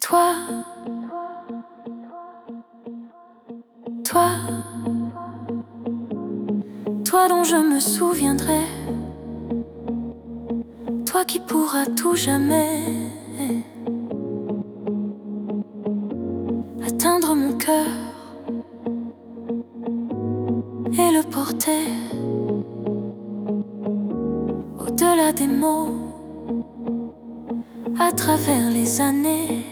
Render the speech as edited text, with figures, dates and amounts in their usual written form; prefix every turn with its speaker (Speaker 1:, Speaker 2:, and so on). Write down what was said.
Speaker 1: Toi, toi, toi dont je me souviendrai, toi qui pourras tout jamais atteindre mon cœur et le porter au-delà des mots, à travers les années.